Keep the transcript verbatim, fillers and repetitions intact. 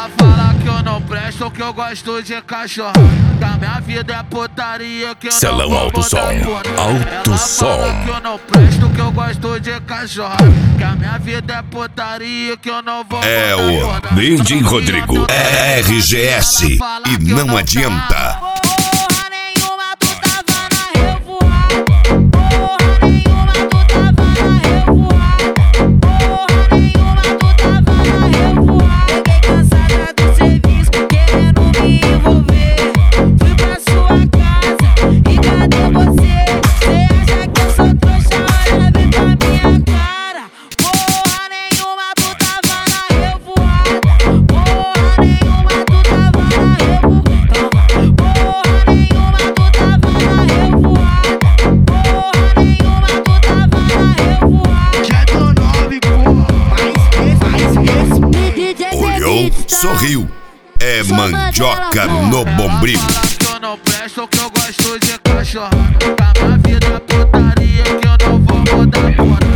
fala que eu não presto, que eu gosto de cachorro. Que a minha vida é putaria, que eu Celão não vou Alto Som, botar Alto Ela Som. fala que eu não presto, que eu gosto de cachorro. Que a minha vida é putaria, que eu não vou É botar o D J Rodrigo, é R G S e não adianta. Porra nenhuma, tu tava na revoada. Porra nenhuma, tu tava na revoada. Porra nenhuma, tu tava na revoada. Cheguei cansada do serviço, querendo me envolver. Fui pra sua casa e cadê você? Cê acha que eu sou trouxa? Olha bem pra minha cara. Porra nenhuma, tu tava na revoada. Porra nenhuma, tu tava na revoada. Porra nenhuma, tu tava na revoada. Porra nenhuma, tu tava na revoada. Já tô nove, porra. Mais esse, mais esse. Olhou, sorriu. É mandioca no bombril. Fala que eu não presto, que eu gosto de cachorro. Que a minha vida é putaria, que eu não vou mudar.